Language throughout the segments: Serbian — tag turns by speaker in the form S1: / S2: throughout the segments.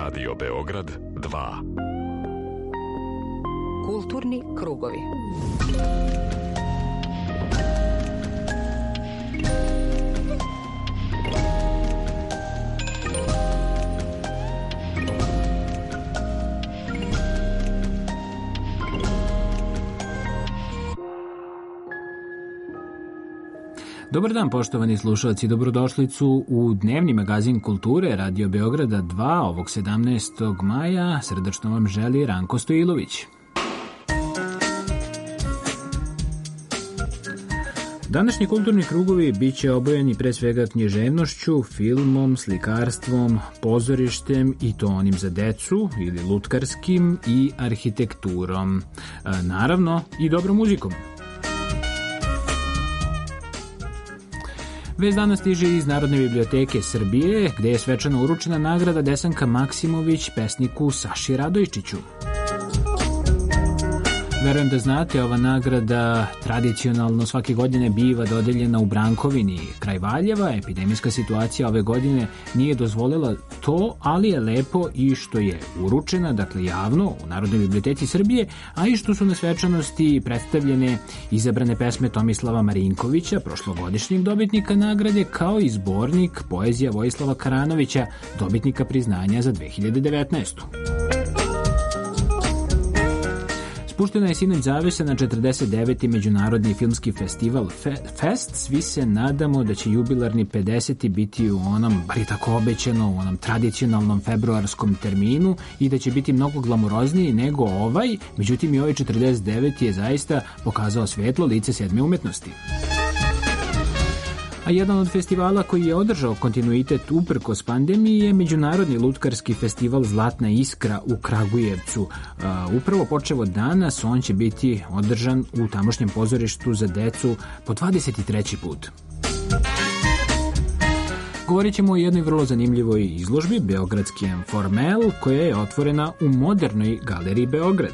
S1: Radio Beograd 2.
S2: Kulturni krugovi.
S3: Dobar dan, poštovani slušalci, dobrodošlicu u dnevni magazin kulture Radio Beograda 2 ovog 17. maja. Srdačno vam želi Ranko Stojilović. Današnji kulturni krugovi bit će obojeni pre svega književnošću, filmom, slikarstvom, pozorištem i to onim za decu ili lutkarskim i arhitekturom. Naravno i dobrom muzikom. Vez dana stiže iz Narodne biblioteke Srbije, gde je svečano uručena nagrada Desanka Maksimović pesniku Saši Radojčiću. Verujem da znate, ova nagrada tradicionalno svake godine biva dodeljena u Brankovini, kraj Valjeva. Epidemijska situacija ove godine nije dozvolila to, ali je lepo i što je uručena, dakle javno, u Narodnoj biblioteci Srbije, a i što su na svečanosti predstavljene izabrane pesme Tomislava Marinkovića, prošlogodišnjeg dobitnika nagrade, kao i zbornik poezija Vojislava Karanovića, dobitnika priznanja za 2019. Puštena je sinoć zavesa na 49. Međunarodni filmski festival Fest. Svi se nadamo da će jubilarni 50. biti u onom, bar je tako obećano, u onom tradicionalnom februarskom terminu i da će biti mnogo glamurozniji nego ovaj. Međutim, i ovaj 49. je zaista pokazao svetlo lice sedme umetnosti. A jedan od festivala koji je održao kontinuitet uprkos pandemiji je Međunarodni lutkarski festival Zlatna iskra u Kragujevcu. Upravo počevo danas, on će biti održan u tamošnjem pozorištu za decu po 23. put. Govorit ćemo o jednoj vrlo zanimljivoj izložbi, Beogradski Informel, koja je otvorena u Modernoj galeriji Beograd.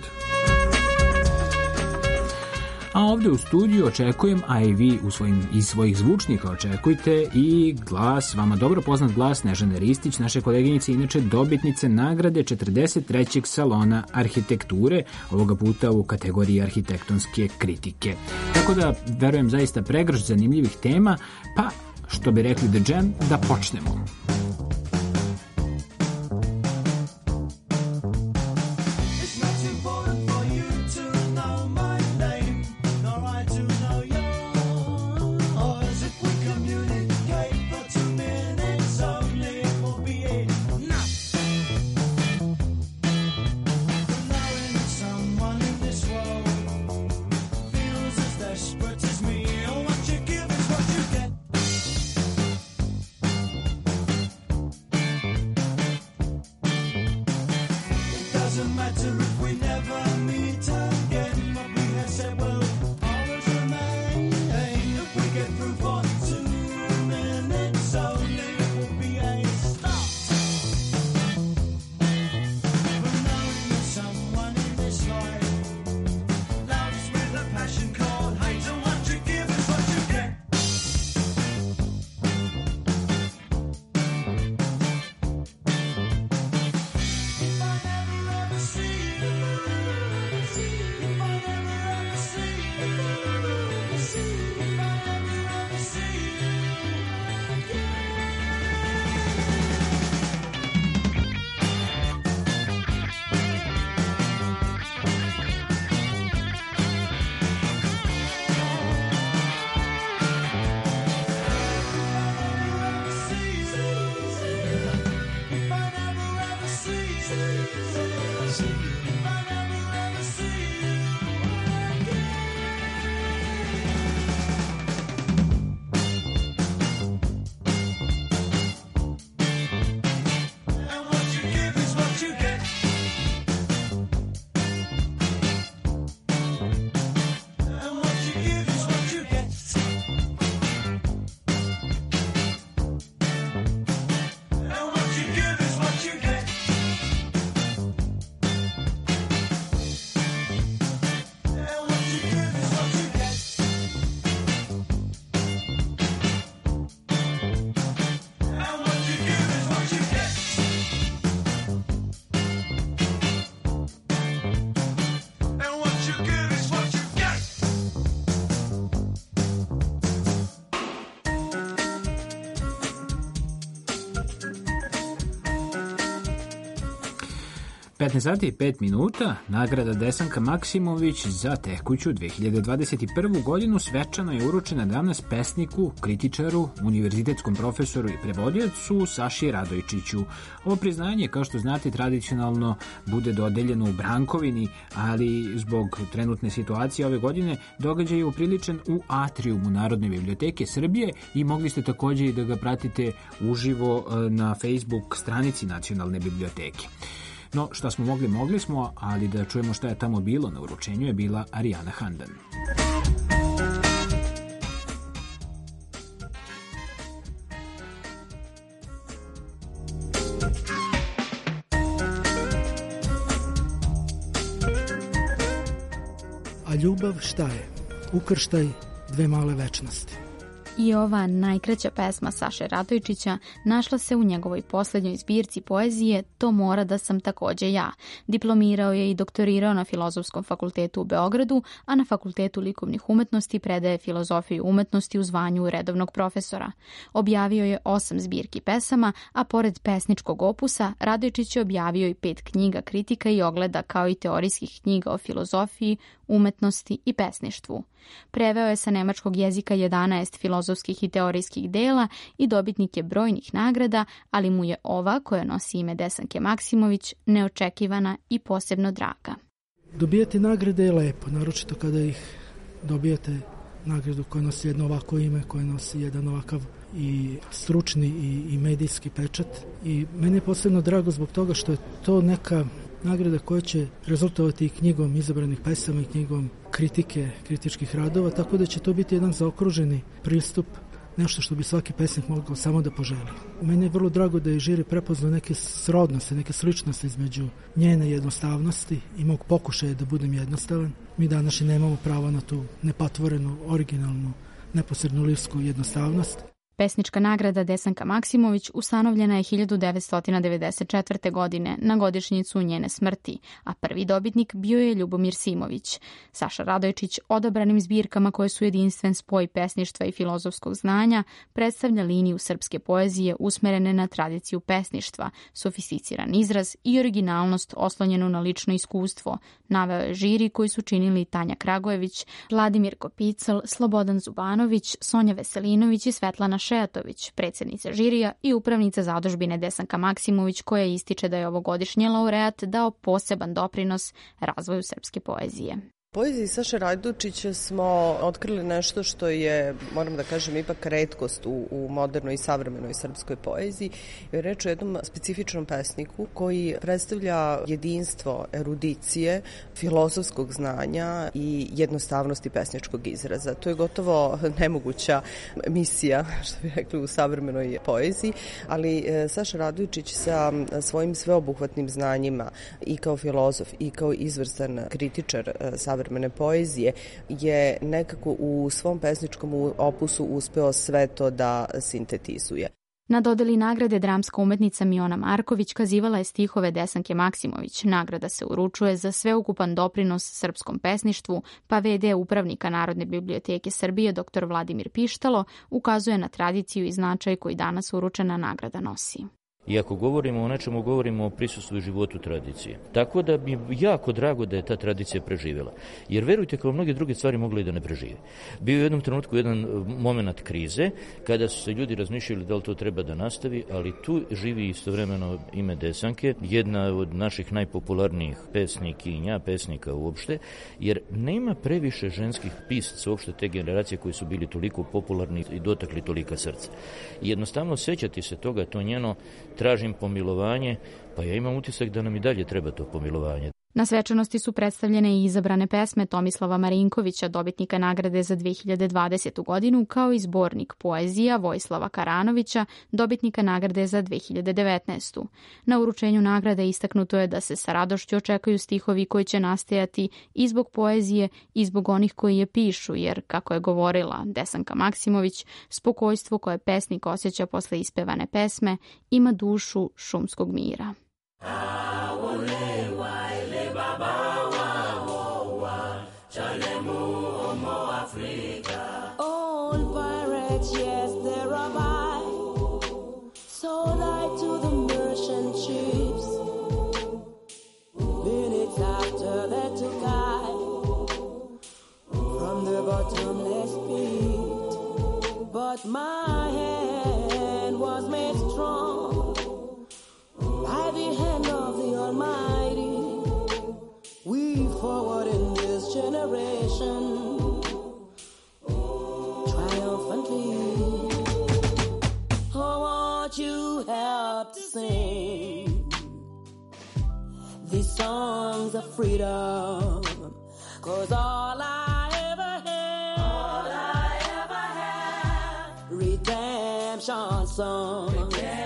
S3: A ovdje u studiju očekujem, a i vi iz svojih zvučnika očekujte i glas, vama dobro poznat glas Snežane Ristić, naše koleginice, inače dobitnice nagrade 43. salona arhitekture, ovoga puta u kategoriji arhitektonske kritike. Tako da, verujem, zaista pregršt zanimljivih tema, pa, što bi rekli The Jam, da počnemo.
S4: See
S3: 15 sati i 5 minuta, nagrada Desanka Maksimović za tekuću 2021. godinu svečano je uručena danas pesniku, kritičaru, univerzitetskom profesoru i prevodiocu Saši Radojčiću. Ovo priznanje, kao što znate, tradicionalno bude dodeljeno u Brankovini, ali zbog trenutne situacije ove godine događaj je upriličen u atrijumu Narodne biblioteke Srbije i mogli ste također i da ga pratite uživo na Facebook stranici Nacionalne biblioteke. No, šta smo mogli smo, ali da čujemo šta je tamo bilo na uručenju je bila Arijana Handan.
S2: A ljubav šta je? Ukrštaj dve male večnosti.
S4: I ova najkraća pesma Saše Radojčića našla se u njegovoj posljednjoj zbirci poezije To mora da sam također ja. Diplomirao je i doktorirao na Filozofskom fakultetu u Beogradu, a na Fakultetu likovnih umetnosti predaje filozofiju umetnosti u zvanju redovnog profesora. Objavio je 8 zbirki pesama, a pored pesničkog opusa Radojčić je objavio i 5 knjiga kritika i ogleda, kao i teorijskih knjiga o filozofiji, umetnosti i pesništvu. Preveo je sa nemačkog jezika 11 filozofskih i teorijskih dela i dobitnik je brojnih nagrada, ali mu je ova, koja nosi ime Desanke Maksimović, neočekivana i posebno draga.
S2: Dobijati nagrade je lepo, naročito kada ih dobijate nagradu koja nosi jedno ovako ime, koja nosi jedan ovakav i stručni i medijski pečat. I meni je posebno drago zbog toga što je to neka nagrada koja će rezultovati i knjigom izabranih pesama i knjigom kritike, kritičkih radova, tako da će to biti jedan zaokruženi pristup, nešto što bi svaki pesnik mogao samo da poželi. Meni je vrlo drago da je žiri prepoznao neke srodnosti, neke sličnosti između njene jednostavnosti i mog pokušaja da budem jednostavan. Mi danas nemamo pravo na tu nepatvorenu, originalnu, neposrednu lirsku jednostavnost.
S4: Pesnička nagrada Desanka Maksimović ustanovljena je 1994. godine na godišnjicu njene smrti, a prvi dobitnik bio je Ljubomir Simović. Saša Radojčić odabranim zbirkama koje su jedinstven spoj pesništva i filozofskog znanja predstavlja liniju srpske poezije usmerene na tradiciju pesništva, sofisticiran izraz i originalnost oslonjenu na lično iskustvo. Naveo je žiri koji su činili Tanja Kragojević, Vladimir Kopicl, Slobodan Zubanović, Sonja Veselinović i Svetlana Šejatović, predsjednica žirija i upravnica zadužbine Desanka Maksimović, koja ističe da je ovogodišnji laureat dao poseban doprinos razvoju srpske poezije.
S5: Poeziji Saše Radojčića smo otkrili nešto što je, moram da kažem, ipak retkost u modernoj i savremenoj srpskoj poeziji. Je reč o jednom specifičnom pesniku koji predstavlja jedinstvo erudicije, filozofskog znanja i jednostavnosti pesničkog izraza. To je gotovo nemoguća misija, što bi rekli, u savremenoj poeziji, ali Saša Radojčić sa svojim sveobuhvatnim znanjima i kao filozof i kao izvrstan kritičar savremene poezije je nekako u svom pesničkom opusu uspeo sve to da sintetizuje.
S4: Na dodeli nagrade dramska umetnica Miona Marković kazivala je stihove Desanke Maksimović. Nagrada se uručuje za sveukupan doprinos srpskom pesništvu, pa v.d. upravnika Narodne biblioteke Srbije dr. Vladimir Pištalo ukazuje na tradiciju i značaj koji danas uručena nagrada nosi.
S6: I ako govorimo o nečemu, govorimo o prisustvu i životu tradicije. Tako da bi jako drago da je ta tradicija preživjela. Jer verujte, kao mnoge druge stvari mogli da ne prežive. Bio je u jednom trenutku jedan moment krize, kada su se ljudi razmišljali da li to treba da nastavi, ali tu živi istovremeno ime Desanke, jedna od naših najpopularnijih pesnikinja, pesnika uopšte, jer nema previše ženskih pisaca uopšte te generacije koji su bili toliko popularni i dotakli tolika srca. I jednostavno sećati se toga, to njeno tražim pomilovanje, pa ja imam utisak da nam i dalje treba to pomilovanje.
S4: Na svečanosti su predstavljene i izabrane pesme Tomislava Marinkovića, dobitnika nagrade za 2020. godinu, kao i zbornik poezija Vojislava Karanovića, dobitnika nagrade za 2019. Na uručenju nagrade istaknuto je da se sa radošću očekuju stihovi koji će nastajati i zbog poezije i zbog onih koji je pišu, jer, kako je govorila Desanka Maksimović, spokojstvo koje pesnik osjeća posle ispevane pesme ima dušu šumskog mira.
S7: All pirates, yes, they're alive. So lie to the merchant ships. But my hand was made strong by the hand of the Almighty. We forward in this generation triumphantly. I want you help to sing these songs of freedom, 'cause all I ever had, redemption songs,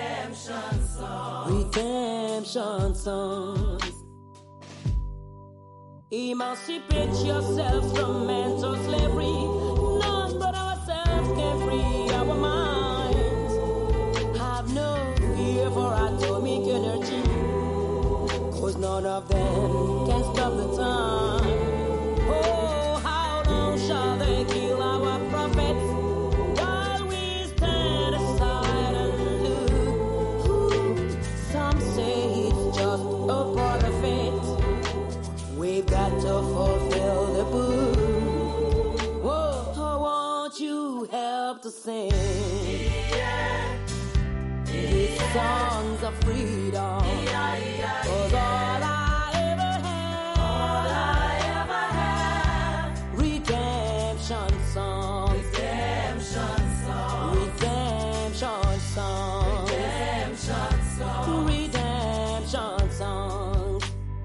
S7: redemption songs. Emancipate yourselves from mental slavery. None but ourselves can free our minds. Have no fear for atomic energy, 'cause none of them can stop the time. Oh, how long shall they kill our prophets while we stand aside and look? Ooh, some say it's just a part of it. We've got to fulfill the book. Whoa, I want you help to sing these songs of freedom. 'Cause all I ever had, redemption songs, redemption songs, redemption songs, redemption songs.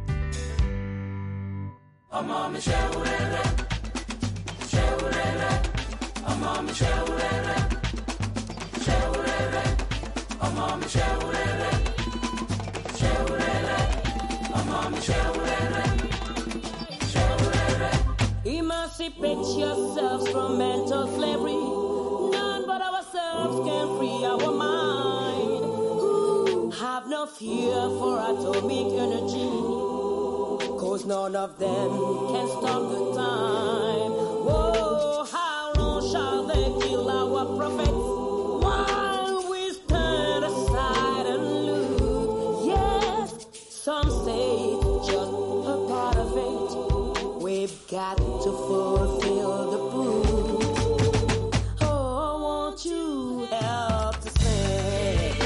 S8: Amami Sheurere, Sheurere, Amami Sheurere, Sheurere, Amami Sheurere, Sheurere, Amami Sheurere, Sheurere.
S7: Emancipate yourselves from mental slavery. None but ourselves can free our mind. Ooh, have no fear for atomic energy, 'cause none of them can stop the time. Whoa, how long shall they kill our prophets while we stand aside and look? Yes, some say it's just a part of it. We've got to fulfill the book. Oh, I want you help to sing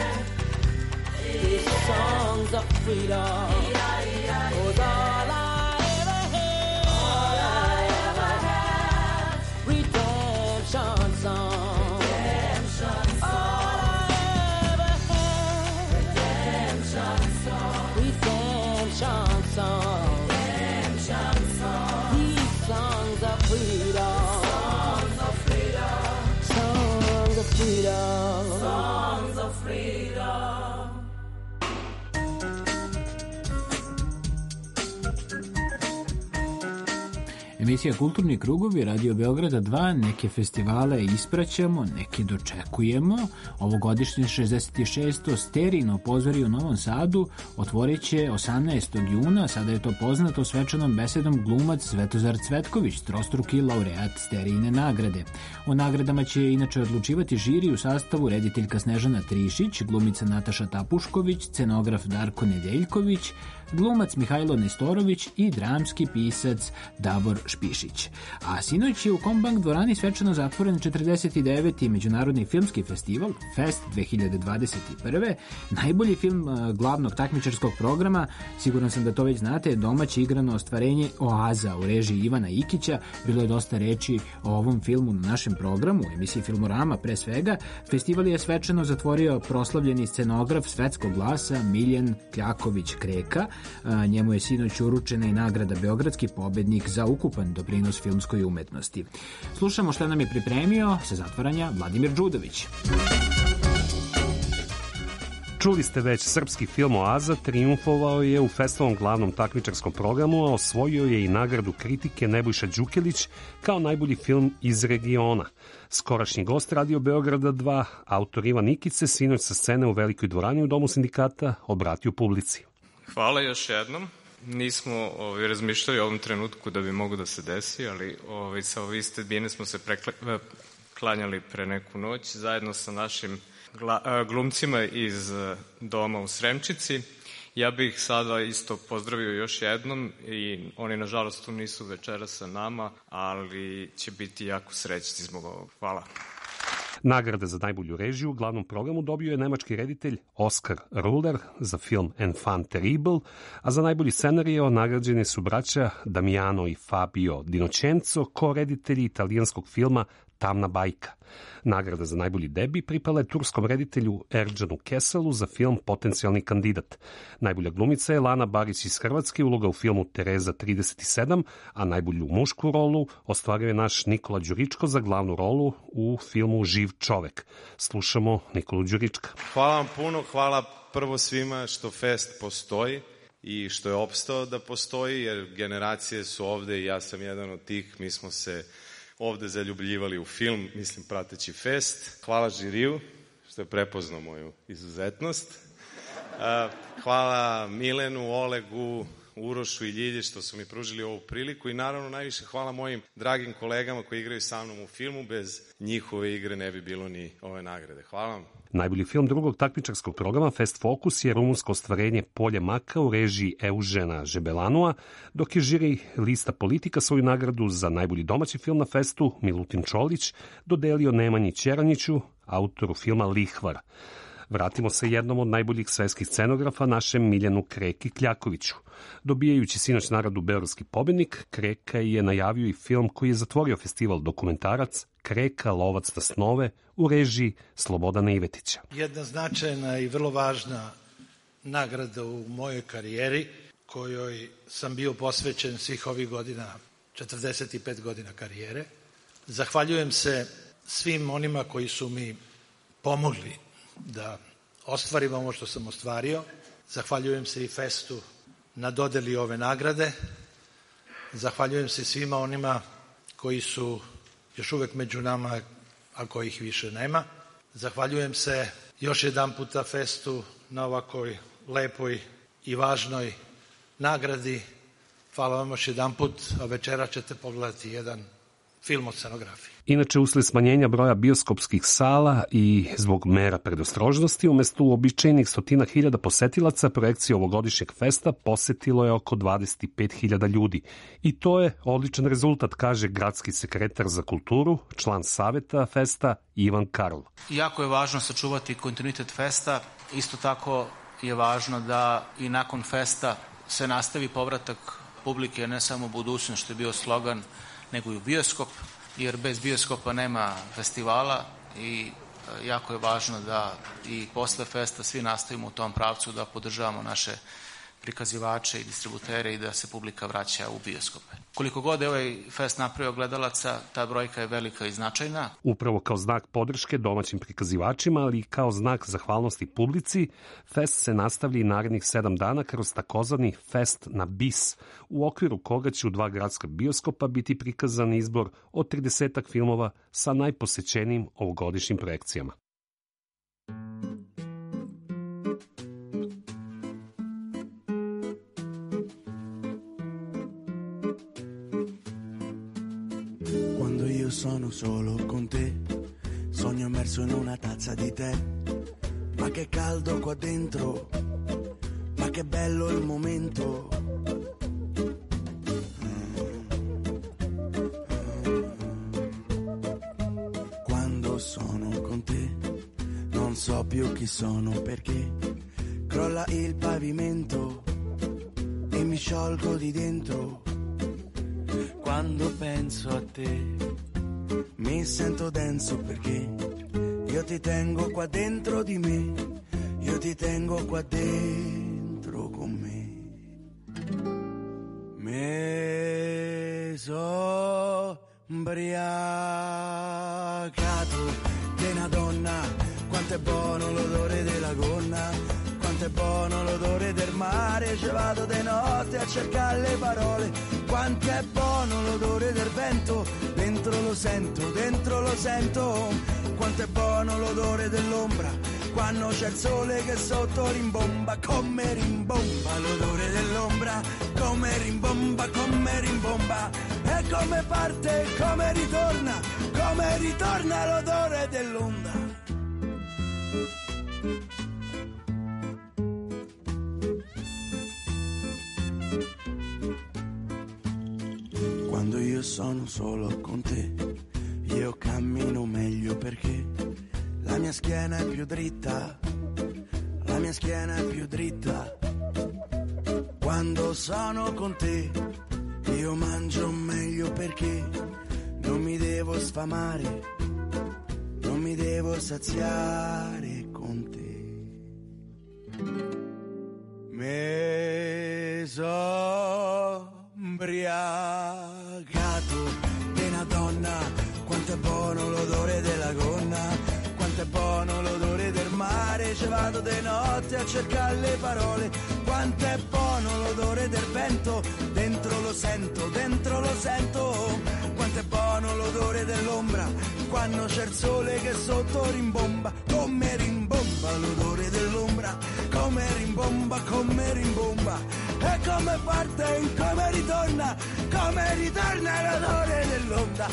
S7: these songs of freedom. 'Cause all I ever had, redemption songs. All I ever had, redemption songs. These songs of freedom. Songs of freedom. Songs of freedom. Songs of freedom.
S3: Emisija Kulturni krugovi, Radio Beograda 2, neke festivale ispraćamo, neke dočekujemo. Ovogodišnje 66. Sterino pozori u Novom Sadu otvorit će 18. juna, sada je to poznato, svečanom besedom glumac Svetozar Cvetković, trostruki laureat Sterijine nagrade. O nagradama će inače odlučivati žiri u sastavu rediteljka Snežana Trišić, glumica Nataša Tapušković, scenograf Darko Nedeljković, glumac Mihajlo Nestorović i dramski pisac Davor Špišić. A sinoć je u Kombank dvorani svečano zatvoren 49. Međunarodni filmski festival Fest 2021. Najbolji film glavnog takmičarskog programa, siguran sam da to već znate, je domaće igrano ostvarenje Oaza u režiji Ivana Ikića. Bilo je dosta reči o ovom filmu na našem programu, u emisiji Filmorama pre svega. Festival je svečano zatvorio proslavljeni scenograf svetskog glasa Miljan Kljaković-Kreka. Njemu je sinoć uručena i nagrada Beogradski pobednik za ukupan doprinos filmskoj umetnosti. Slušamo šta nam je pripremio sa zatvaranja Vladimir Đudović.
S9: Čuli ste već, srpski film Oaza triumfovao je u festivalnom glavnom takmičarskom programu, a osvojio je i nagradu kritike Nebojša Đukelić kao najbolji film iz regiona. Skorašnji gost Radio Beograda 2, autor Ivan Ikić, se sinoć sa scene u Velikoj dvorani u Domu sindikata obratio publici.
S10: Hvala još jednom. Nismo razmišljali o ovom trenutku da bi mogo da se desi, ali sa ove tribine smo se klanjali pre neku noć zajedno sa našim glumcima iz doma u Sremčici. Ja bih sada isto pozdravio još jednom i oni nažalost tu nisu večera sa nama, ali će biti jako srećni zbog ovog. Hvala.
S9: Nagrade za najbolju režiju u glavnom programu dobio je nemački reditelj Oskar Ruller za film Enfant terrible, a za najbolji scenario nagrađeni su braća Damiano i Fabio Dinocenzo, ko-reditelji italijanskog filma Tamna bajka. Nagrada za najbolji debi pripala je turskom reditelju Erdžanu Keselu za film Potencijalni kandidat. Najbolja glumica je Lana Barić iz Hrvatske, uloga u filmu Tereza 37, a najbolju mušku rolu ostvario je naš Nikola Đuričko za glavnu rolu u filmu Živ čovek. Slušamo Nikolu Đurička.
S11: Hvala vam puno, hvala prvo svima što fest postoji i što je opstao da postoji, jer generacije su ovde i ja sam jedan od tih. Mi smo se ovde zaljubljivali u film, mislim, prateći fest. Hvala žiriju što je prepoznao moju izuzetnost. Hvala Milenu, Olegu, Urošu i Ljilji što su mi pružili ovu priliku i naravno najviše hvala mojim dragim kolegama koji igraju sa mnom u filmu. Bez njihove igre ne bi bilo ni ove nagrade. Hvala vam.
S9: Najbolji film drugog takmičarskog programa Fest Focus je rumunsko ostvarenje Polje maka u režiji Eužena Žebelanua, dok je žiri lista Politika svoju nagradu za najbolji domaći film na festu Milutin Čolić dodelio Nemanji Ćeraniću, autoru filma Lihvar. Vratimo se jednom od najboljih svetskih scenografa, našem Miljanu Kreki Kljakoviću. Dobijajući sinoć nagradu Beogradski pobednik, Kreka je najavio i film koji je zatvorio festival dokumentarac Kreka, lovac na snove u režiji Slobodana Ivetića.
S12: Jedna značajna i vrlo važna nagrada u mojoj karijeri, kojoj sam bio posvećen svih ovih godina, 45 godina karijere. Zahvaljujem se svim onima koji su mi pomogli da ostvarim ovo što sam ostvario. Zahvaljujem se i festu na dodeli ove nagrade. Zahvaljujem se svima onima koji su još uvek među nama, a kojih više nema. Zahvaljujem se još jedan puta festu na ovakoj lepoj i važnoj nagradi. Hvala vam još jedan put, a večera ćete pogledati jedan film o scenografiji.
S9: Inače, usled smanjenja broja bioskopskih sala i zbog mera predostrožnosti, umesto uobičajenih 100.000 posetilaca, projekcije ovogodišnjeg festa posetilo je oko 25.000 ljudi. I to je odličan rezultat, kaže gradski sekretar za kulturu, član saveta festa Ivan Karl.
S13: Jako je važno sačuvati kontinuitet festa, isto tako je važno da i nakon festa se nastavi povratak publike, ne samo budućnost što je bio slogan, nego i u bioskop, jer bez bioskopa nema festivala i jako je važno da i posle festa svi nastavimo u tom pravcu da podržavamo naše prikazivače i distributere i da se publika vraća u bioskope. Koliko god je ovaj fest napravio gledalaca, ta brojka je velika i značajna.
S9: Upravo kao znak podrške domaćim prikazivačima, ali i kao znak zahvalnosti publici, fest se nastavlja i narednih 7 dana kroz takozvani fest na bis, u okviru koga će u 2 gradska bioskopa biti prikazan izbor od 30 filmova sa najposećenijim ovogodišnjim projekcijama.
S14: Sono solo con te, sogno immerso in una tazza di tè, ma che caldo qua dentro, ma che bello il momento. Quando sono con te, non so più chi sono perché crolla il pavimento e mi sciolgo di dentro. Quando penso a te mi sento denso perché io ti tengo qua dentro di me, io ti tengo qua dentro con me. Me so ubriacato di una donna, quanto è buono l'odore della gonna, quanto è buono l'odore del mare, ci vado di notte a cercare le parole, quanto è buono l'odore del vento, dentro lo sento, quanto è buono l'odore dell'ombra, quando c'è il sole che sotto rimbomba, come rimbomba l'odore dell'ombra, come rimbomba, e come parte, come ritorna l'odore dell'onda. Quando io sono solo con te, io cammino meglio perché la mia schiena è più dritta, la mia schiena è più dritta. Quando sono con te io mangio meglio perché non mi devo sfamare, non mi devo saziare con te. Me so ubriacato di una donna, quanto è buono l'odore della gonna, quanto è buono l'odore del mare, ci vado di notte a cercare le parole, quanto è buono l'odore del vento, dentro lo sento, quanto è buono l'odore dell'ombra, quando c'è il sole che sotto rimbomba, come rimbomba l'odore dell'ombra, come rimbomba, e come parte e come ritorna l'odore dell'onda.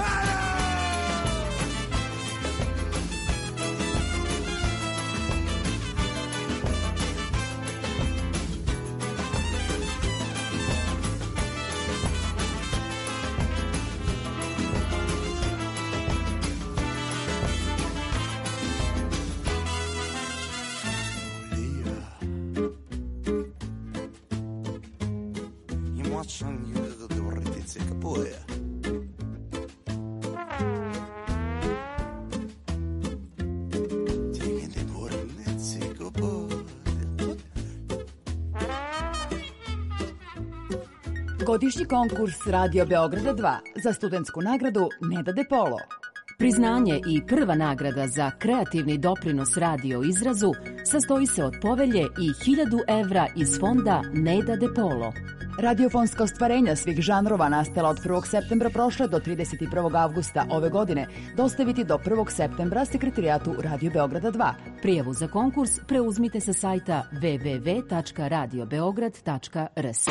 S15: Godišnji konkurs Radio Beograda 2 za studentsku nagradu Neda De Polo. Priznanje i prva nagrada za kreativni doprinos radio izrazu sastoji se od povelje i 1000 evra iz fonda Neda De Polo. Radiofonska ostvarenja svih žanrova nastala od 1. septembra prošle do 31. avgusta ove godine dostaviti do 1. septembra Sekretarijatu Radio Beograda 2. Prijavu za konkurs preuzmite sa sajta www.radiobeograd.rs.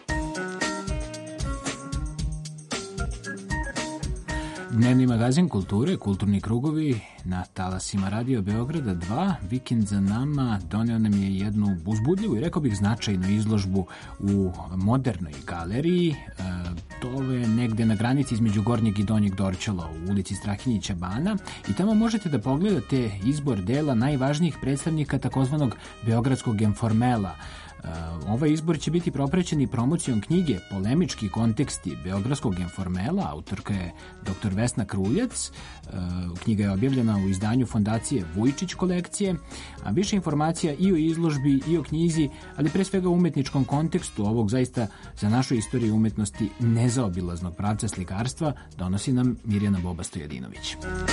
S3: Dnevni magazin kulture, kulturni krugovi na talasima Radio Beograda 2. Vikend za nama doneo nam je jednu uzbudljivu i rekao bih značajnu izložbu u modernoj galeriji. To je negde na granici između Gornjeg i Donjeg Dorćola u ulici Strahinjića Bana i tamo možete da pogledate izbor dela najvažnijih predstavnika takozvanog beogradskog informela. Ovaj izbor će biti propraćen i promocijom knjige Polemički konteksti beogradskog informela, autorka je dr. Vesna Kruljac. Knjiga je objavljena u izdanju fondacije Vujčić kolekcije, a više informacija i o izložbi i o knjizi, ali pre svega u umetničkom kontekstu ovog zaista za našu istoriju umetnosti nezaobilaznog pravca slikarstva donosi nam Mirjana Boba Stojadinović.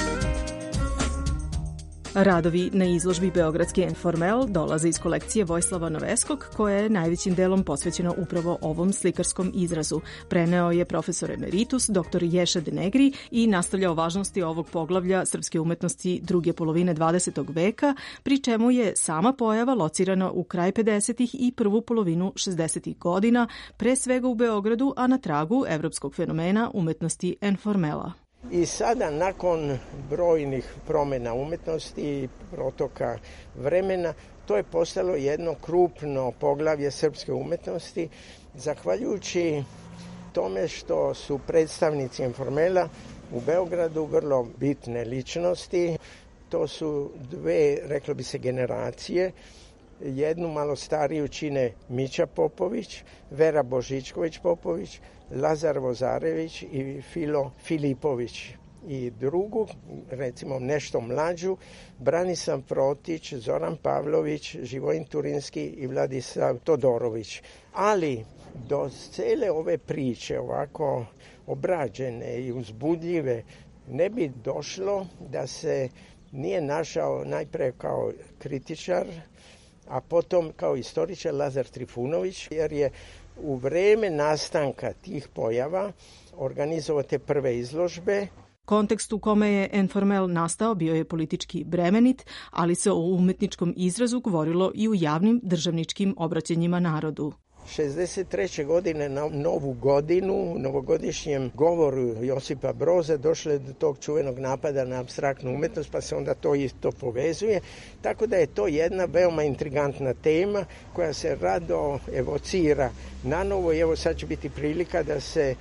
S16: Radovi na izložbi Beogradski informel dolaze iz kolekcije Vojislava Noveskog, koja je najvećim delom posvećena upravo ovom slikarskom izrazu. Preneo je profesor emeritus dr. Ješa Denegri i nastavlja o važnosti ovog poglavlja srpske umetnosti druge polovine 20. veka, pri čemu je sama pojava locirana u kraj 50. i prvu polovinu 60. godina, pre svega u Beogradu, a na tragu evropskog fenomena umetnosti informela.
S17: I sada, nakon brojnih promjena umetnosti i protoka vremena, to je postalo jedno krupno poglavlje srpske umetnosti, zahvaljujući tome što su predstavnici informela u Beogradu vrlo bitne ličnosti. To su dve, reklo bi se, generacije. Jednu malo stariju čine Mića Popović, Vera Božičković-Popović, Lazar Vozarević i Filo Filipović. I drugu, recimo nešto mlađu, Branislav Protić, Zoran Pavlović, Živojin Turinski i Vladislav Todorović. Ali do cele ove priče, ovako obrađene i uzbudljive, ne bi došlo da se nije našao najpre kao kritičar, a potom kao istoričar Lazar Trifunović, jer je u vreme nastanka tih pojava organizovao te prve izložbe.
S16: Kontekst u kome je informel nastao bio je politički bremenit, ali se o umetničkom izrazu govorilo i u javnim državničkim obraćanjima narodu.
S17: 63. godine na novu godinu, u novogodišnjem govoru Josipa Broza došlo je do tog čuvenog napada na apstraktnu umetnost, pa se onda to isto povezuje. Tako da je to jedna veoma intrigantna tema koja se rado evocira na novo i evo sad će biti prilika da se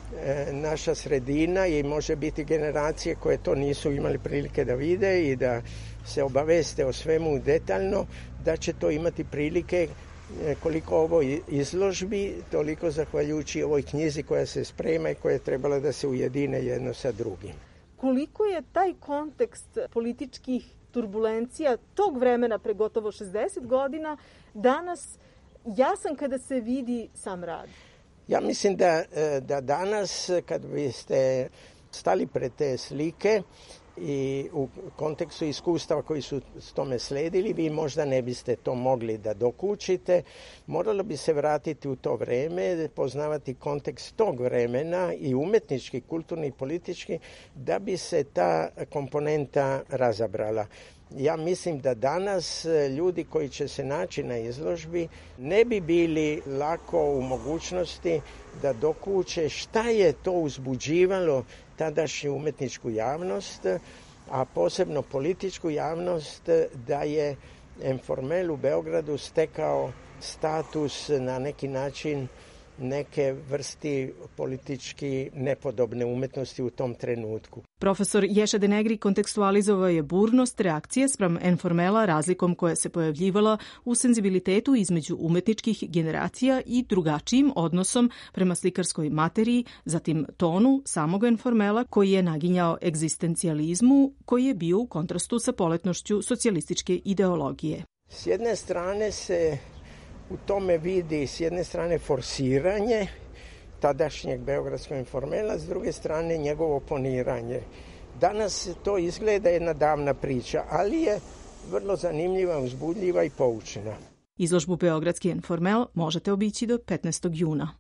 S17: naša sredina i može biti generacije koje to nisu imali prilike da vide i da se obaveste o svemu detaljno, da će to imati prilike koliko ovoj izložbi, toliko zahvaljujući ovoj knjizi koja se sprema i koja je trebala da se ujedine jedno sa drugim.
S16: Koliko je taj kontekst političkih turbulencija tog vremena pre gotovo 60 godina danas jasan kada se vidi sam rad?
S17: Ja mislim da danas kad biste stali pred te slike i u kontekstu iskustava koji su s tome sledili, vi možda ne biste to mogli da dokučite. Moralo bi se vratiti u to vreme, poznavati kontekst tog vremena i umetnički, kulturni i politički, da bi se ta komponenta razabrala. Ja mislim da danas ljudi koji će se naći na izložbi ne bi bili lako u mogućnosti da dokuče šta je to uzbuđivalo tadašnju umetničku javnost, a posebno političku javnost, da je Informel u Beogradu stekao status na neki način neke vrsti politički nepodobne umetnosti u tom trenutku.
S16: Profesor Ješa de Negri kontekstualizovao je burnost reakcije spram Informela razlikom koja se pojavljivala u senzibilitetu između umetničkih generacija i drugačijim odnosom prema slikarskoj materiji, zatim tonu samog Informela koji je naginjao egzistencijalizmu koji je bio u kontrastu sa poletnošću socijalističke ideologije.
S17: S jedne strane se u tome vidi s jedne strane forsiranje tadašnjeg beogradskog Informela, s druge strane njegovo oponiranje. Danas to izgleda jedna davna priča, ali je vrlo zanimljiva, uzbudljiva i poučena.
S16: Izložbu Beogradski Informel možete obići do 15. juna.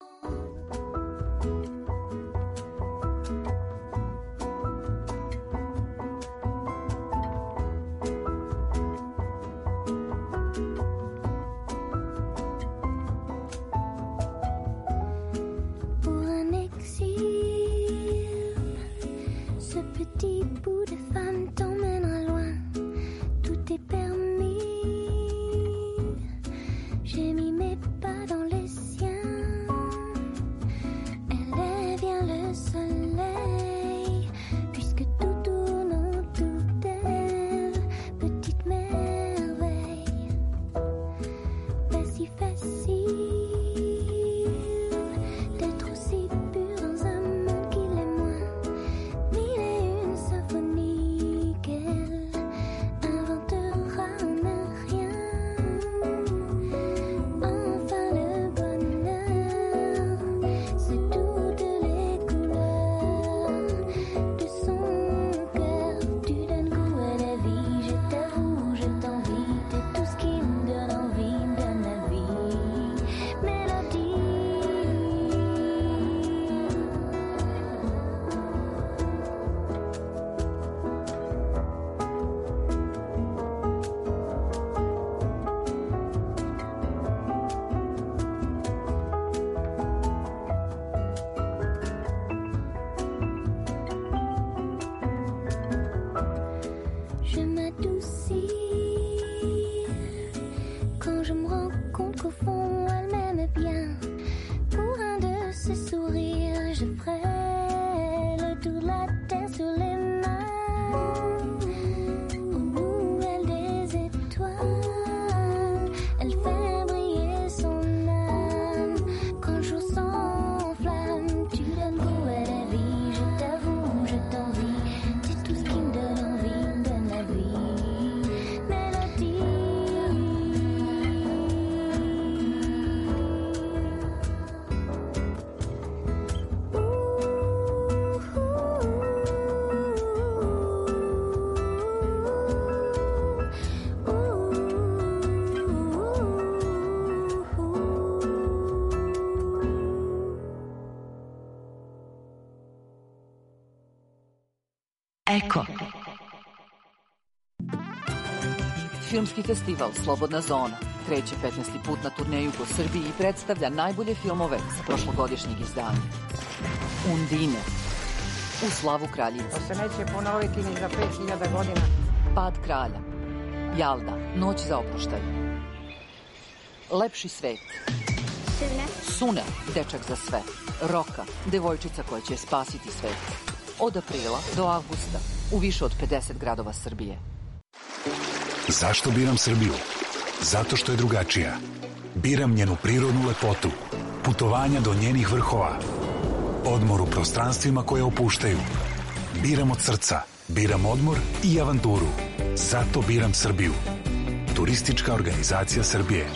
S15: Eko. Filmski festival Slobodna zona kreće 15. put na turneju po Srbiji i predstavlja najbolje filmove sa prošlogodišnjeg izdanja. Undine, U slavu kraljice.
S18: To se neće ponoviti ni za 5000 godina.
S15: Pad kralja, Jalda, Noć za oproštaj, Lepši svet, Sune, dečak za sve. Roka, devojčica koja će spasiti svet. Od aprila do avgusta u više od 50 gradova Srbije.
S19: Zašto biram Srbiju? Zato što je drugačija. Biram njenu prirodnu lepotu, putovanja do njenih vrhova, odmor u prostranstvima koje opuštaju. Biram od srca, biram odmor i avanturu. Zato biram Srbiju. Turistička organizacija Srbije.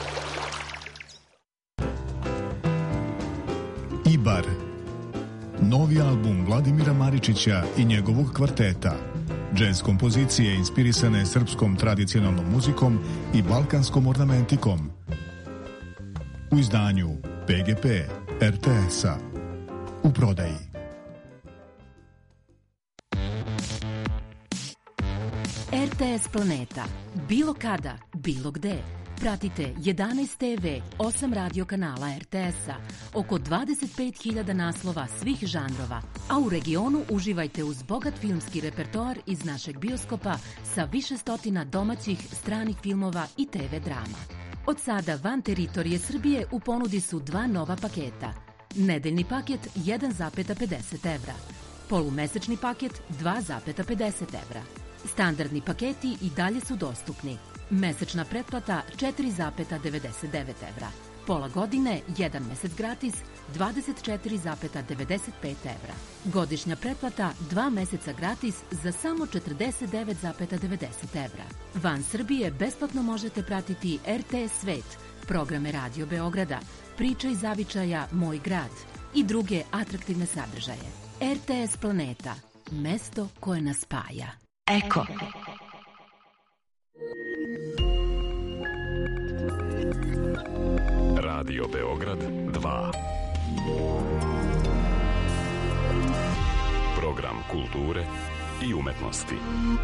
S20: Ibar. Novi album Vladimira Maričića i njegovog kvarteta. Džez kompozicije inspirisane srpskom tradicionalnom muzikom i balkanskom ornamentikom. U izdanju PGP RTS-a. U prodaji.
S15: RTS Planeta. Bilo kada, bilo gde. Pratite 11 TV, 8 radio kanala RTS-a, oko 25.000 naslova svih žanrova, a u regionu uživajte uz bogat filmski repertoar iz našeg bioskopa sa više stotina domaćih, stranih filmova i TV drama. Od sada van teritorije Srbije u ponudi su 2 nova paketa. Nedeljni paket 1,50 evra, polumesečni paket 2,50 evra. Standardni paketi i dalje su dostupni. Mesečna pretplata 4,99 evra. Pola godine, 1 mesec gratis, 24,95 evra. Godišnja pretplata 2 meseca gratis za samo 49,90 evra. Van Srbije besplatno možete pratiti RTS Svet, programe Radio Beograda, Priče iz zavičaja Moj grad i druge atraktivne sadržaje. RTS Planeta, mesto koje nas spaja. Eko.
S1: Radio Beograd 2. Program kulture i umetnosti.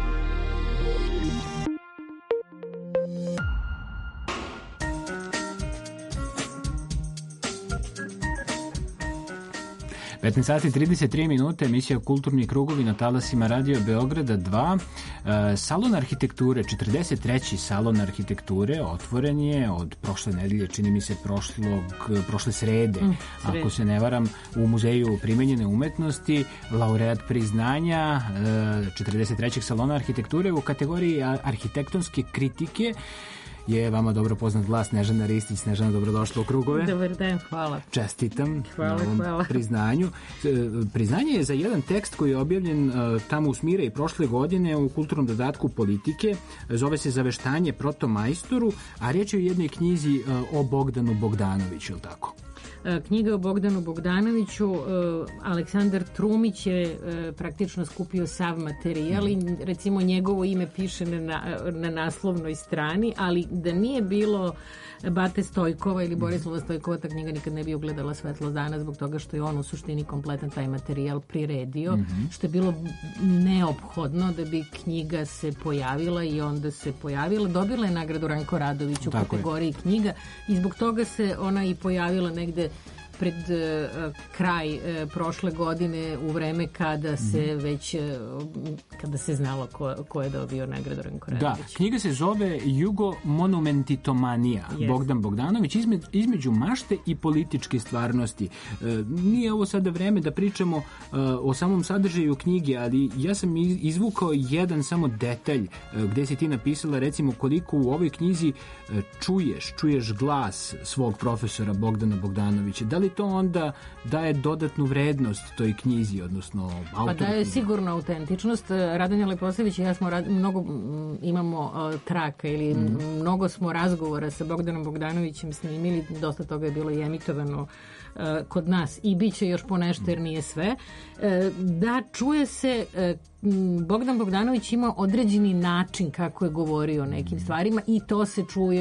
S3: sati 33 minute, emisija Kulturni krugovi na talasima Radio Beograda 2. Salon arhitekture, 43. salon arhitekture, otvoren je od prošle nedelje, čini mi se prošle srede, ako se ne varam, u Muzeju primenjene umetnosti, laureat priznanja 43. salona arhitekture u kategoriji arhitektonske kritike je vama dobro poznat glas Snežana Ristić. Snežana, dobrodošla u krugove.
S21: Dobar dan, hvala.
S3: Čestitam
S21: na ovom
S3: priznanju. Priznanje je za jedan tekst koji je objavljen tamo u Smire i prošle godine u kulturnom dodatku Politike. Zove se Zaveštanje protomajstoru, a riječ je o jednoj knjizi o Bogdanu Bogdanoviću, ili tako?
S21: Knjiga o Bogdanu Bogdanoviću, Aleksandar Trumić je praktično skupio sav materijal i recimo njegovo ime piše na naslovnoj strani, ali da nije bilo Bate Stojkova ili Borislava Stojkova, ta knjiga nikad ne bi ugledala svetlost dana, zbog toga što je on u suštini kompletan taj materijal priredio, što je bilo neophodno da bi knjiga se pojavila i onda se pojavila. Dobila je nagradu Ranko Radović u kategoriji knjiga i zbog toga se ona i pojavila negde pred kraj prošle godine, u vreme kada se već kada se znalo ko je dobio nagradu Ranko Radović.
S3: Da, knjiga se zove Jugo monumentitomanija, Bogdan Bogdanović, između mašte i političke stvarnosti. Nije ovo sada vreme da pričamo o samom sadržaju knjige, ali ja sam izvukao jedan samo detalj gde si ti napisala, recimo, koliko u ovoj knjizi čuješ glas svog profesora Bogdana Bogdanovića. Da li to onda daje dodatnu vrednost toj knjizi, odnosno autoru?
S21: Pa daje sigurno autentičnost. Radanja Leposević i ja smo mnogo imamo traka ili mnogo smo razgovora sa Bogdanom Bogdanovićem snimili, dosta toga je bilo i emitovano kod nas i bit će još ponešto jer nije sve. Da, čuje se, Bogdan Bogdanović ima određeni način kako je govorio o nekim stvarima i to se čuje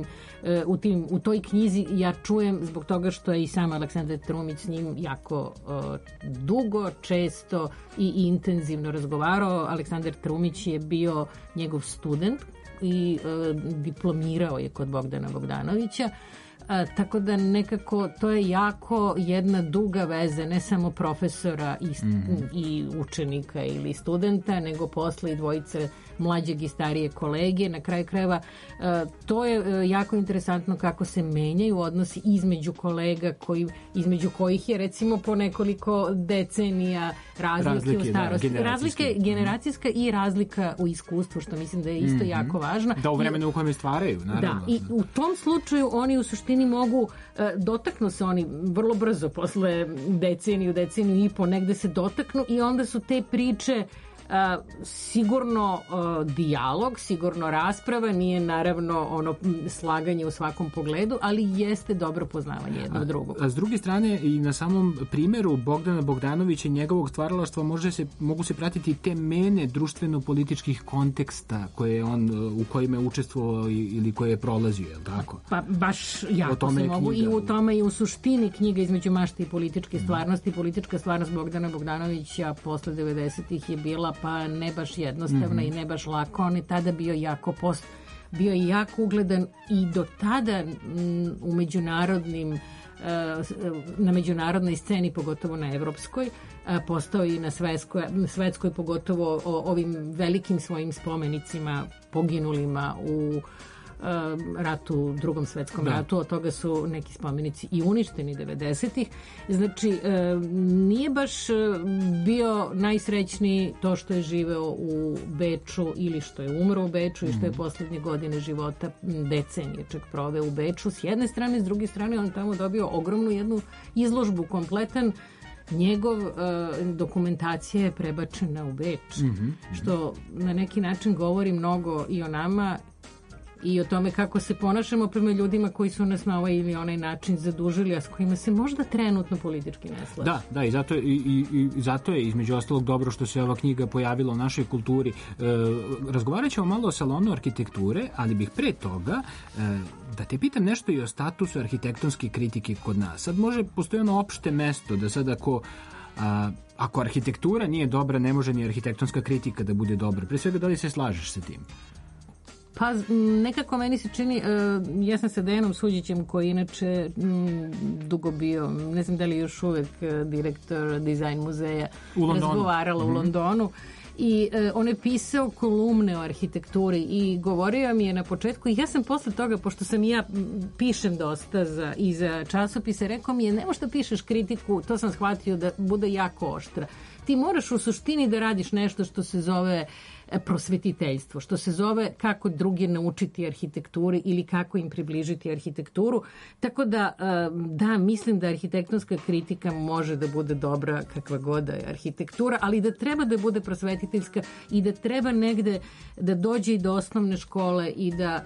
S21: u toj knjizi. Ja čujem zbog toga što je i sam Aleksandar Trumić s njim jako dugo, često i intenzivno razgovarao. Aleksandar Trumić je bio njegov student i diplomirao je kod Bogdana Bogdanovića. Tako da nekako to je jako jedna duga veza, ne samo profesora i učenika ili studenta, nego posle i dvojice mlađeg i starije kolege. Na kraju krajeva to je jako interesantno kako se menjaju odnosi između kolega između kojih je recimo po nekoliko decenija razlike u starosti. Razlike generacijska i razlika u iskustvu, što mislim da je isto jako važno.
S3: Da, u vremenu u kojem je stvaraju, naravno.
S21: Da, i u tom slučaju oni u suštini mogu, dotaknu se oni vrlo brzo posle deceniju i po, negde se dotaknu i onda su te priče sigurno dijalog, sigurno rasprava, nije naravno ono slaganje u svakom pogledu, ali jeste dobro poznavanje jednog drugog.
S3: A s druge strane i na samom primjeru Bogdana Bogdanovića i njegovog stvaralaštva mogu se pratiti te mene društveno-političkih konteksta koje on, u kojima je učestvovao ili koje je prolazio, je li tako?
S21: Pa baš jako se mogu i u tome i u suštini knjiga Između mašte i političke stvarnosti. Politička stvarnost Bogdana Bogdanovića posle 90-ih je bila pa ne baš jednostavna i ne baš lako. On je tada bio jako ugledan i do tada na međunarodnoj sceni, pogotovo na evropskoj, postao i na svetskoj, pogotovo ovim velikim svojim spomenicima poginulima u ratu, Drugom svetskom ratu, od toga su neki spomenici i uništeni 90-ih. Znači, nije baš bio najsrećniji to što je živeo u Beču ili što je umro u Beču i što je poslednje godine života, decenije čak proveo u Beču. S jedne strane, s druge strane, on tamo dobio ogromnu jednu izložbu, kompletan njegov dokumentacija je prebačena u Beč, što na neki način govori mnogo i o nama i o tome kako se ponašamo prema ljudima koji su nas na ovaj ili onaj način zadužili, a s kojima se možda trenutno politički ne slaže.
S3: Da, i zato je između ostalog dobro što se ova knjiga pojavila u našoj kulturi. Razgovarat ćemo malo o salonu arhitekture, ali bih pre toga da te pitam nešto i o statusu arhitektonske kritike kod nas. Sad postoji ono opšte mesto da sad ako arhitektura nije dobra, ne može ni arhitektonska kritika da bude dobra. Pre svega, da li se slažeš sa tim?
S21: Pa nekako meni se čini, ja sam sa Dejanom Suđićem koji inače dugo bio, ne znam da li još uvek direktor dizajn muzeja, razgovarala u Londonu i on je pisao kolumne o arhitekturi i govorio mi je na početku i ja sam posle toga, pošto sam ja pišem dosta i za časopise, rekao mi je ne možeš da pišeš kritiku, to sam shvatio da bude jako oštra. Ti moraš u suštini da radiš nešto što se zove prosvetiteljstvo, što se zove kako drugi naučiti arhitekturi ili kako im približiti arhitekturu. Tako da, mislim da arhitektonska kritika može da bude dobra kakva god je arhitektura, ali da treba da bude prosvetiteljska i da treba negde da dođe i do osnovne škole i da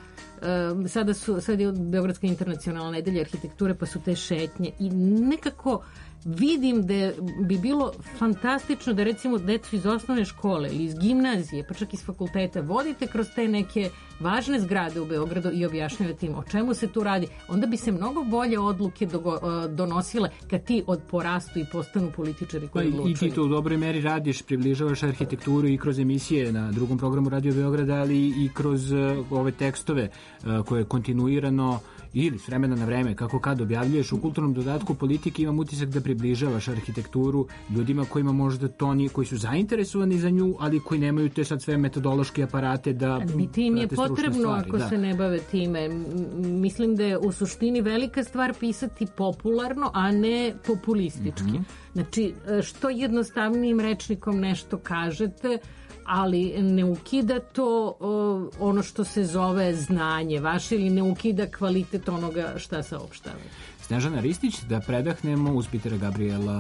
S21: sad je Beogradska internacionalna nedelja arhitekture, pa su te šetnje i nekako vidim da bi bilo fantastično da recimo decu iz osnovne škole ili iz gimnazije, pa čak iz fakulteta vodite kroz te neke važne zgrade u Beogradu i objašnjavate im o čemu se tu radi. Onda bi se mnogo bolje odluke donosile kad ti porastu i postanu političari koji odlučuju.
S3: I ti to u dobroj meri radiš, približavaš arhitekturu i kroz emisije na Drugom programu Radio Beograda, ali i kroz ove tekstove koje kontinuirano ili s vremena na vreme, kako kad objavljuješ u kulturnom dodatku politike, imam utisak da približavaš arhitekturu ljudima kojima možda koji su zainteresovani za nju, ali koji nemaju te sad sve metodološke aparate da
S21: niti im je potrebno ako se ne bave time. Mislim da je u suštini velika stvar pisati popularno, a ne populistički. Znači, što jednostavnijim rečnikom nešto kažete, ali ne ukida to ono što se zove znanje vaše ili ne ukida kvalitet onoga šta saopštava.
S3: Snežana Ristić, da predahnemo uz Pitera Gabriela.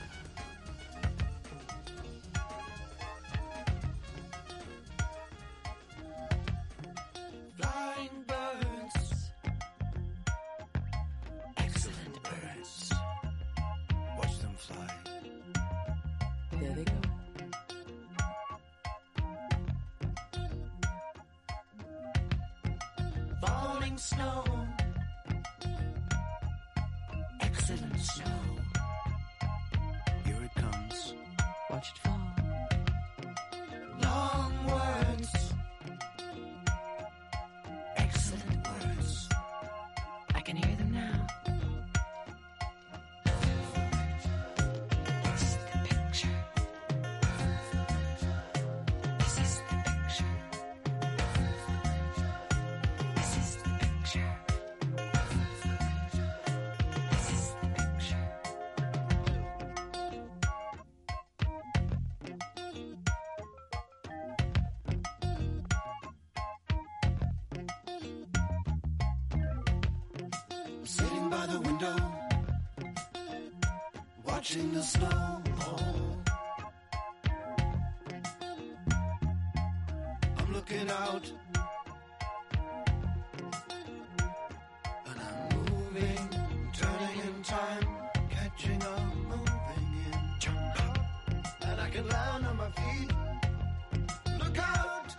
S8: Snow, excellent snow. Here it comes. Watch it fall. Long words, excellent words. I can hear them now. the window, watching the snow fall. I'm looking out, and I'm moving, turning in time, catching up, moving in, and I can land on my feet. Look out!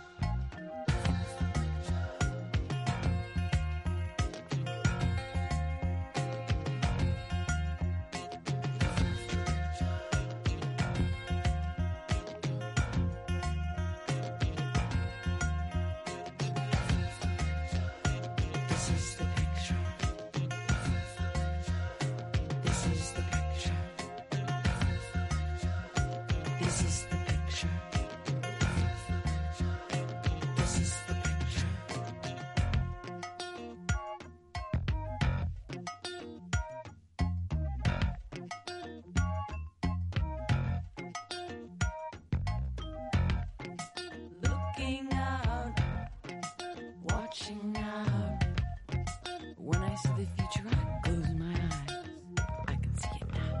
S2: Looking out, watching out. When I see the future, I close my eyes. I can see it now.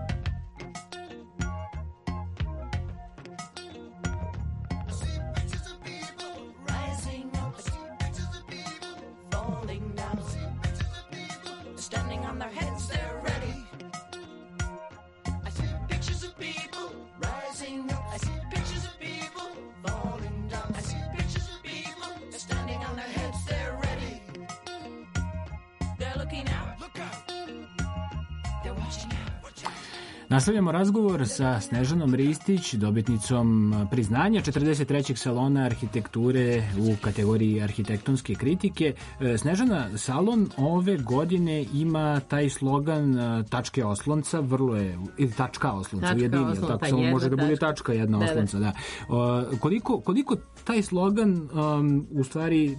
S2: I see pictures of people rising up. I see pictures of people falling down. I see pictures of people standing on their heads, they're ready. I see pictures of people rising up. I see pictures of people falling down. I see pictures of people standing on their heads, they're ready. They're looking out. Look out. They're watching out.
S3: Nastavljamo razgovor sa Snežanom Ristić, dobitnicom priznanja 43. salona arhitekture u kategoriji arhitektonske kritike. Snežana, salon ove godine ima taj slogan tačke oslonca, vrlo je, ili tačka oslonca, u jedini, tako samo može da bude tačka jedna oslonca. Da. Koliko taj slogan u stvari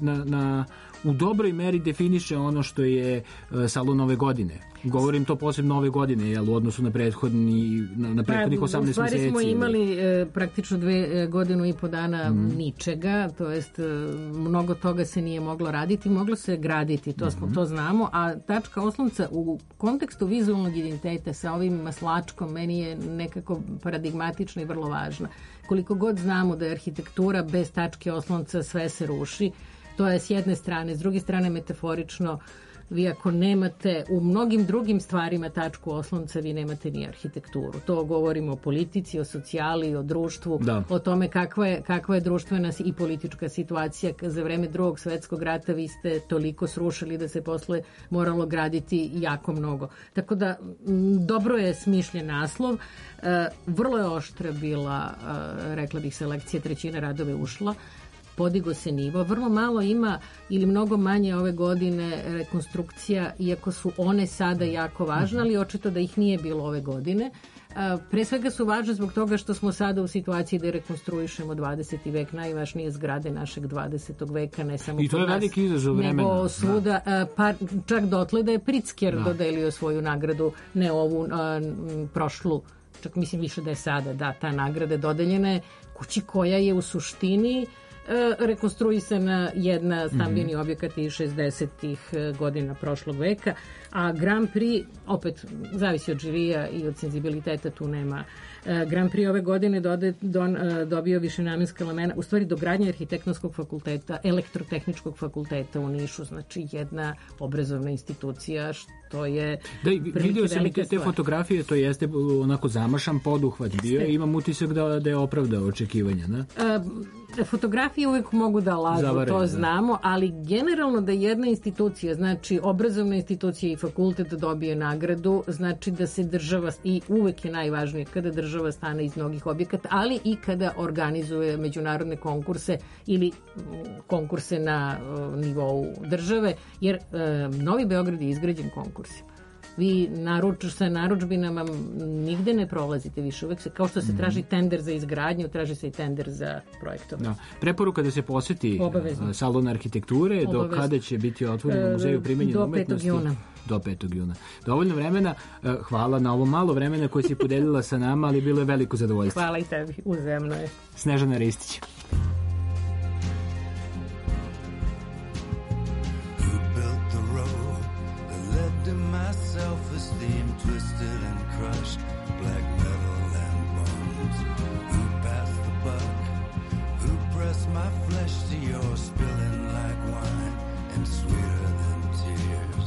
S3: u dobroj meri definiše ono što je salon ove godine? Govorim to posebno ove godine, jel, u odnosu na prethodnih 18 meseci.
S21: U stvari smo imali praktično 2 godinu i po dana ničega, to jest mnogo toga se nije moglo raditi, moglo se graditi, to znamo, a tačka oslonca u kontekstu vizualnog identiteta sa ovim maslačkom meni je nekako paradigmatična i vrlo važna. Koliko god znamo da je arhitektura bez tačke oslonca sve se ruši, to je s jedne strane, s druge strane metaforično, vi ako nemate u mnogim drugim stvarima tačku oslonca, vi nemate ni arhitekturu. To govorimo o politici, o socijali, o društvu, o tome kakva je društvena i politička situacija. Za vreme Drugog svetskog rata vi ste toliko srušili da se posle moralo graditi jako mnogo. Tako da dobro je smišljen naslov. Vrlo je oštra bila, rekla bih, selekcija, trećina radove ušla. Podigo se nivo. Vrlo malo ima ili mnogo manje ove godine rekonstrukcija, iako su one sada jako važne, ali očito da ih nije bilo ove godine. Pre svega su važne zbog toga što smo sada u situaciji da rekonstruišemo 20. vek, najvažnije zgrade našeg 20. veka, ne samo kod nas, nego svuda, pa čak dotle da je Pritzker dodelio svoju nagradu, ne ovu prošlu, čak mislim više da je sada, ta nagrada dodeljena je kući koja je u suštini rekonstruisana jedna stambeni objekat iz 60-ih godina prošlog veka, a Grand Prix, opet zavisi od žirija i od senzibiliteta, tu nema. Grand Prix ove godine dobio višenamenska elemena, u stvari dogradnja arhitektonskog fakulteta, elektrotehničkog fakulteta u Nišu, znači jedna obrazovna institucija, što je
S3: vidio sam i te fotografije, to jeste onako zamašan poduhvat bio, imam utisak da je opravdao očekivanja, ne?
S21: Fotografije uvijek mogu da lažu, to znamo, ali generalno da jedna institucija, znači obrazovna institucija i fakultet dobije nagradu, znači da se država, i uvijek je najvažnije kada država stane iz mnogih objekata, ali i kada organizuje međunarodne konkurse ili konkurse na nivou države, jer Novi Beograd je izgrađen konkursima. Vi sa narudžbinama nigde ne prolazite više. Uvek se, kao što se traži tender za izgradnju, traži se i tender za projektovanje.
S3: Preporuka da se poseti salon arhitekture, do kada će biti otvoren u Muzeju primenjene umetnosti?
S21: Do 5. juna.
S3: Do 5. juna. Dovoljno vremena. Hvala na ovo malo vremena koje si podelila sa nama, ali bilo je veliko zadovoljstvo.
S21: Hvala i tebi. Uzajamno je.
S3: Snežana Ristić.
S14: Myself theme twisted and crushed, black metal and bones. Who passed the buck? Who pressed my flesh to yours, spilling like wine and sweeter than tears?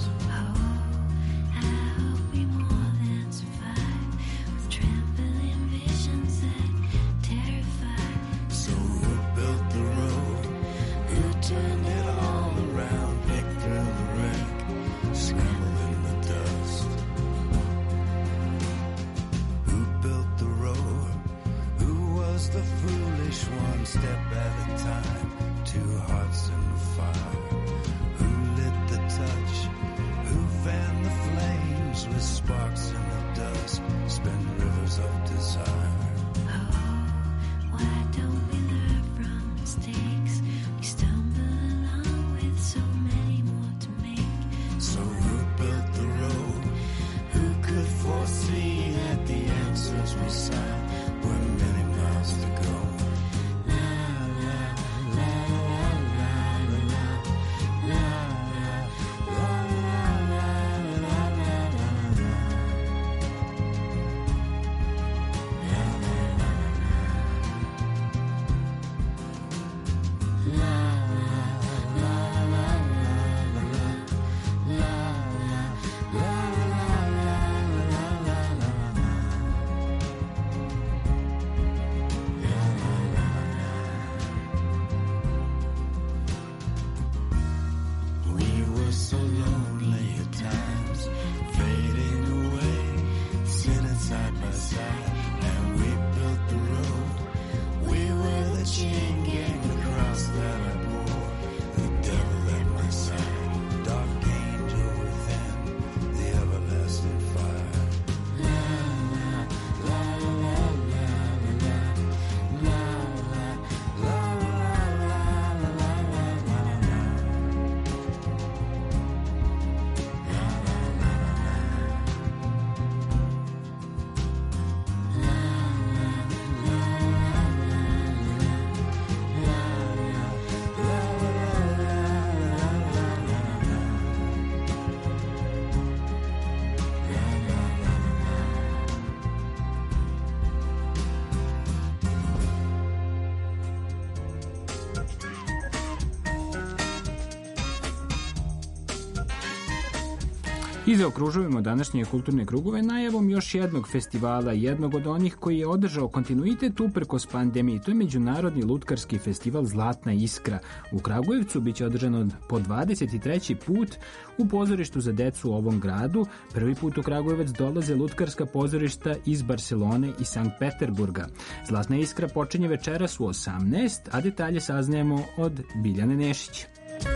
S14: Turned it all around, picked through the wreck, scrambled in the dust. Who built the road? Who was the foolish one? Step at a time, two hearts in the fire. Who lit the touch? Who fanned the flames with sparks in the dust? Spin rivers of desire.
S2: Why don't we learn from mistakes? We stumble along with so many more to make.
S14: So who built the road? Who could foresee that the answers we sought were many miles to go? La la la la la la la la la la la. We were so lonely at times, fading away, sitting side by side, and we built the road. We were the chain gang across that I bore, the devil at my side, dark angel within, the everlasting fire. La la la la la la la la la la la la.
S3: I zaokružujemo današnje kulturne krugove najavom još jednog festivala, jednog od onih koji je održao kontinuitet uprkos pandemiji. To je Međunarodni lutkarski festival Zlatna iskra. U Kragujevcu biće održano po 23. put u pozorištu za decu u ovom gradu. Prvi put u Kragujevac dolaze lutkarska pozorišta iz Barcelone i Sankt Peterburga. Zlatna iskra počinje večeras u 18, a detalje saznajemo od Biljane Nešić.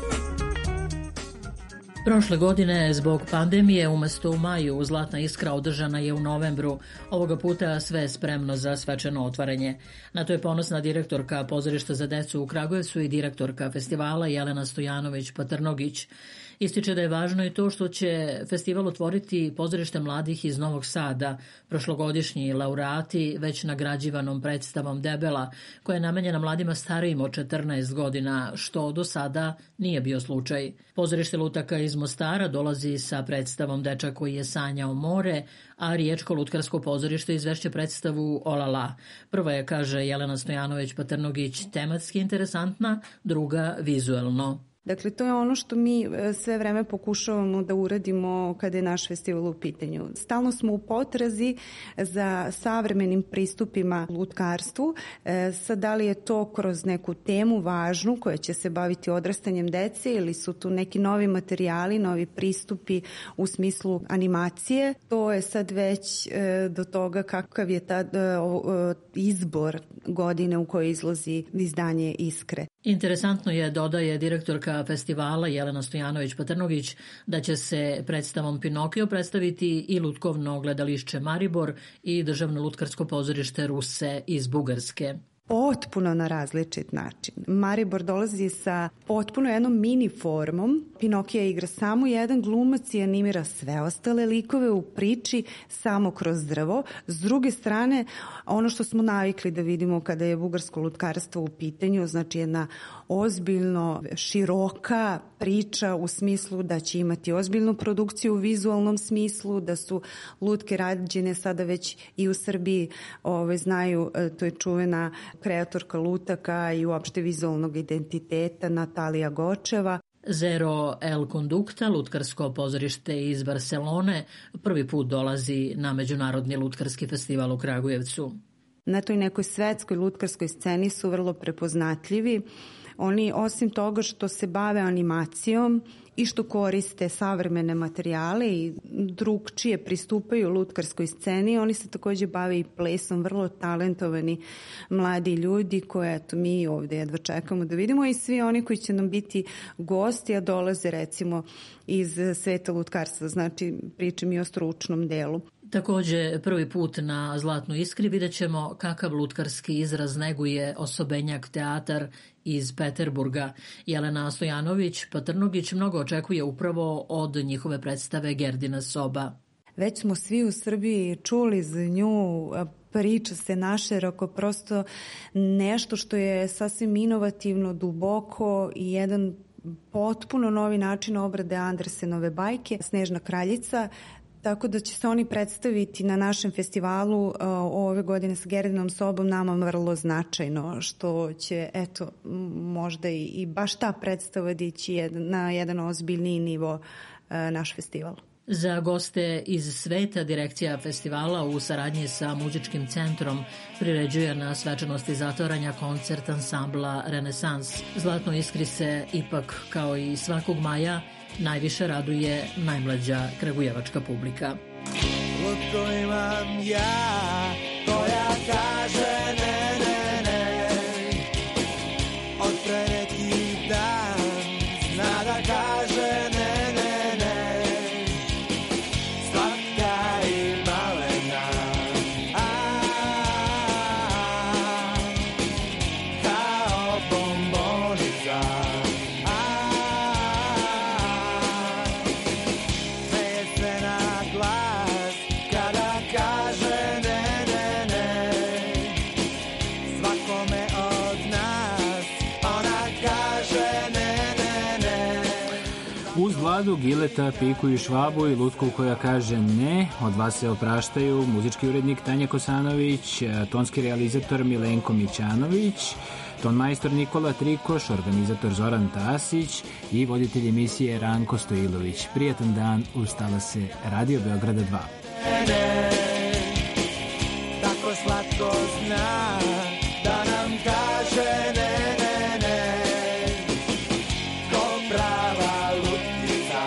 S5: Prošle godine, zbog pandemije, umesto u maju, Zlatna iskra održana je u novembru. Ovoga puta sve je spremno za svečano otvaranje. Na to je ponosna direktorka pozorišta za decu u Kragujevcu i direktorka festivala Jelena Stojanović-Patrnogić. Ističe da je važno i to što će festival otvoriti pozorište mladih iz Novog Sada, prošlogodišnji laureati već nagrađivanom predstavom Debela, koja je namenjena mladima starijim od 14 godina, što do sada nije bio slučaj. Pozorište lutaka iz Mostara dolazi sa predstavom Dečak koji je sanjao more, a Riječko lutkarsko pozorište izvešće predstavu Olala. Prva je, kaže Jelena Stojanović-Patrnogić, tematski interesantna, druga vizuelno.
S22: Dakle, to je ono što mi sve vreme pokušavamo da uradimo kada je naš festival u pitanju. Stalno smo u potrazi za savremenim pristupima lutkarstvu. Sad, da li je to kroz neku temu važnu koja će se baviti odrastanjem dece ili su tu neki novi materijali, novi pristupi u smislu animacije. To je sad već do toga kakav je ta izbor godine u kojoj izlazi izdanje Iskre.
S5: Interesantno je, dodaje direktorka festivala Jelena Stojanović-Patrnogić, da će se predstavom Pinokio predstaviti i lutkovno gledališće Maribor i državno lutkarsko pozorište Ruse iz Bugarske.
S22: potpuno na različit način. Maribor dolazi sa potpuno jednom mini formom. Pinokija igra samo jedan glumac i animira sve ostale likove u priči samo kroz drvo. S druge strane, ono što smo navikli da vidimo kada je bugarsko lutkarstvo u pitanju, znači jedna ozbiljno široka priča u smislu da će imati ozbiljnu produkciju u vizualnom smislu, da su lutke rađene sada već i u Srbiji, znaju, to je čuvena kreatorka lutaka i uopšte vizualnog identiteta Natalija Gočeva.
S5: Zero El Conducta, lutkarsko pozorište iz Barcelone, prvi put dolazi na Međunarodni lutkarski festival u Kragujevcu.
S22: Na toj nekoj svetskoj lutkarskoj sceni su vrlo prepoznatljivi. Oni, osim toga što se bave animacijom i što koriste savremene materijale i drugčije pristupaju lutkarskoj sceni, oni se takođe bave i plesom, vrlo talentovani mladi ljudi koje eto, mi ovde jedva čekamo da vidimo i svi oni koji će nam biti gosti, a dolaze recimo iz sveta lutkarstva, znači pričam i o stručnom delu.
S5: Takođe, prvi put na Zlatnoj iskri vidjet ćemo kakav lutkarski izraz neguje Osobenjak teatar iz Peterburga. Jelena Stojanović-Patrnogić mnogo očekuje upravo od njihove predstave Gerdina soba.
S22: Već smo svi u Srbiji čuli za nju, priča se naširoko, prosto nešto što je sasvim inovativno, duboko i jedan potpuno novi način obrade Andersenove bajke Snežna kraljica. Tako da će se oni predstaviti na našem festivalu ove godine sa Gerdinom sobom nama vrlo značajno, što će, eto, možda i baš ta predstava dići na jedan ozbiljniji nivo naš festival.
S5: Za goste iz sveta direkcija festivala u saradnji sa muzičkim centrom priređuje na svečanosti zatvaranja koncert ansambla Renesans. Zlatno iskri se ipak, kao i svakog maja, najviše raduje najmlađa kragujevačka publika.
S14: Lutko imam ja, koja kaže ne, ne, ne. Od pre neki dan zna da kaže ne, ne, ne. Slatka i malena, kao bombonica.
S3: Uz Vladu, Gileta, Piku i Švabu i Lutku koja kaže ne, od vas se opraštaju muzički urednik Tanja Kosanović, tonski realizator Milenko Mićanović, tonmajstor Nikola Trikoš, organizator Zoran Tasić i voditelj emisije Ranko Stojilović. Prijatan dan, ustala se Radio Beograda 2.
S14: Tako slatko zna da nam kaže ne, ne, ne. Ko prava lutkica,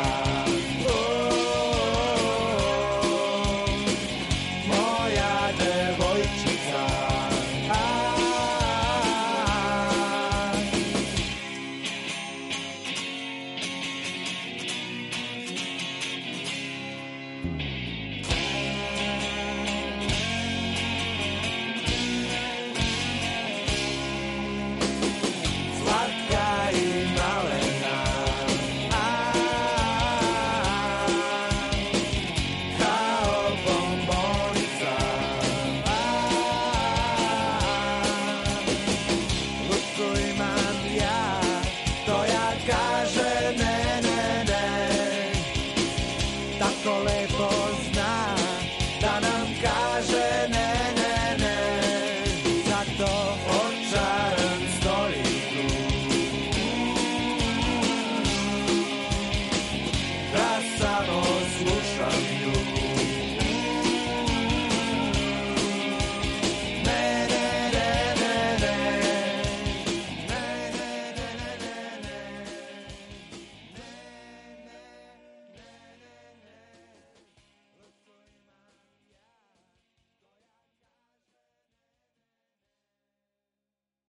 S14: moja devojčica. Tako lepo zna da nam kaže ne, ne, ne. Zato očaj